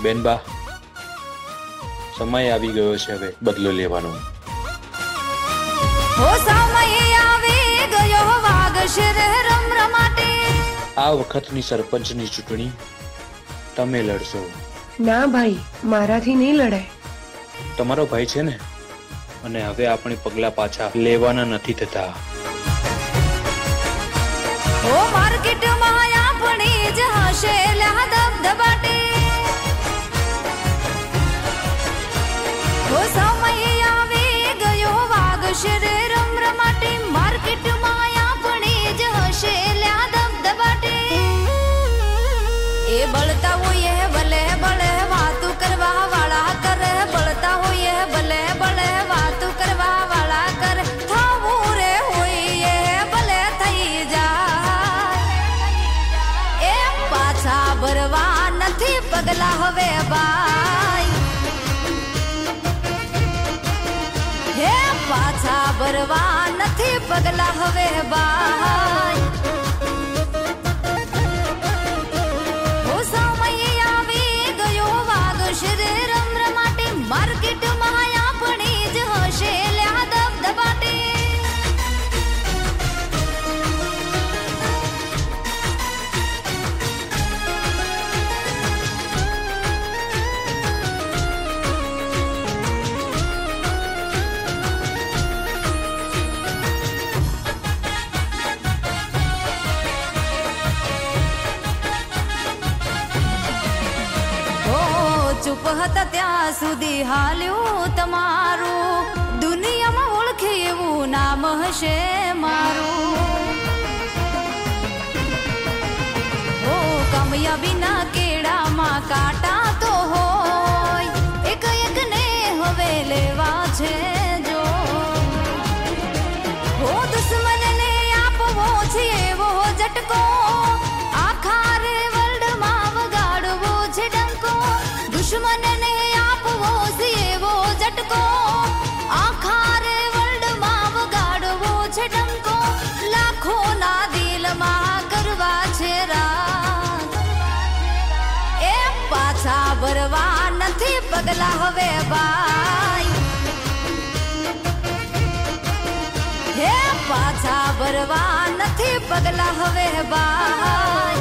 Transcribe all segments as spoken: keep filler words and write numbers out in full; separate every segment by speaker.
Speaker 1: बेनबा समय आवी गयो छे हवे बदलो लेवानो।
Speaker 2: हो समय आवी गयो वागशेर रमरमाटे।
Speaker 1: आ वखतनी सरपंचनी चूंटणी तमे लड़शो।
Speaker 3: ना भाई माराथी नहीं लड़ाय।
Speaker 1: तमारो भाई छे ने अने हवे आपणे पगला पाछा लेवाना नथी थता।
Speaker 2: ओ मार्केट में आपणी ज हशे ल्या दबदबाटे। ओ समय आवी गयो वागशेर रमरमाटे। मार्केट में आपणी ज हशे ल्या दबदबाटे। ए बळता होय भले भले वातू करवा वाला करे। बळता होय भले भले वातू करवा वाला करे। थावू रे होय भले थई जा। ए पाछा भरवा नथी पगला हवे बाई। हे पाछा भरवा नथी पगला हवे बाई। मार्केट में आपणी ज हशे ल्या दबदबाटे। चुप हता त्या सुधी हाल्यो तमारू। दुनिया में ओळखे एवुं नाम हशे मारू। ओ कामयाबी ना केड़ा मां काटा तो होय। एक एक ने हवे लेवा छे जो। ओ दुश्मन ने आपवो छे एवो झटको। आखा रे वर्ल्ड मां वगाड़वो छे डंको। दुश्मन ने आपवो छे एवो झटको। आखा रे वर्ल्ड मां वगाड़वो छे डंको। लाखों ना दिल मां करवा छे राज। ए पाछा भरवा नथी पगला हवे बाई। हे पाछा भरवा नथी पगला हवे बाई।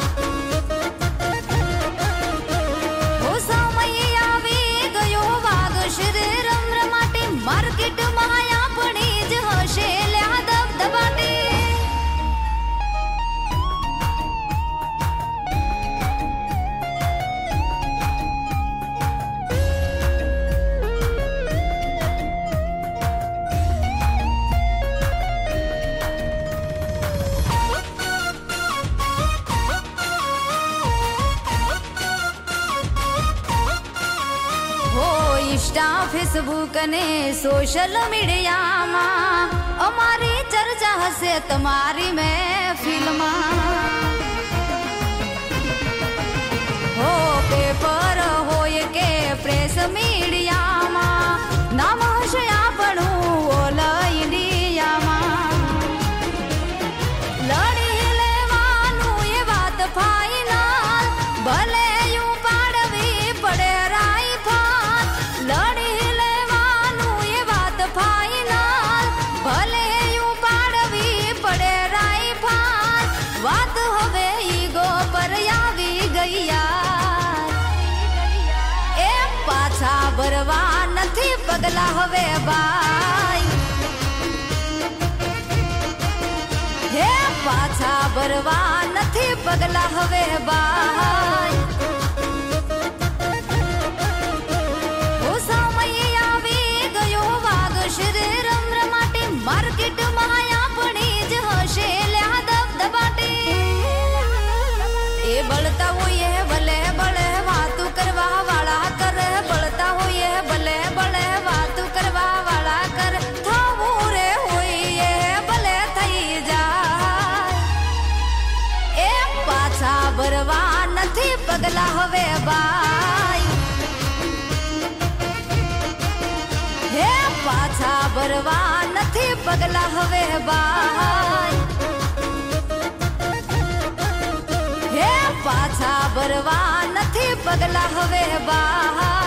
Speaker 2: मार्केट में आपणी ज हशे ल्या दबदबाटे। इंस्टा फेसबुक ने सोशल मीडिया में अमारी चर्चा हसे तुम्हारी महफिल में। हो पेपर होय के प्रेस मीडिया में नाम हशे आपणु ऑल इंडिया में। लड़ी लेवानु ये बात फाइनल। भले यूं पाड़वी पड़े राई। लड़ी लेवानु ये बात फाइनल। भले यूं पाड़वी पड़े राई फाल। बात हवे ईगो पर आवी गई यार। ए पाछा भरवा नथी पगला हवे बाई। हे पाछा भरवा नथी पगला हवे बाई। मार्केट में आपणी ज हशे ल्या दबदबाटे। ए बळता होय भले भले वातू करवा वाला करे। बळता होय भले भले वातू करवा वाला करे। थावू रे होय भले थई जा। ए पाछा भरवा नथी पगला हवे बाई। हे पाछा भरवा नथी पगला हवे बाई। हे पाछा भरवा नथी નથી પગલા હવે બહાર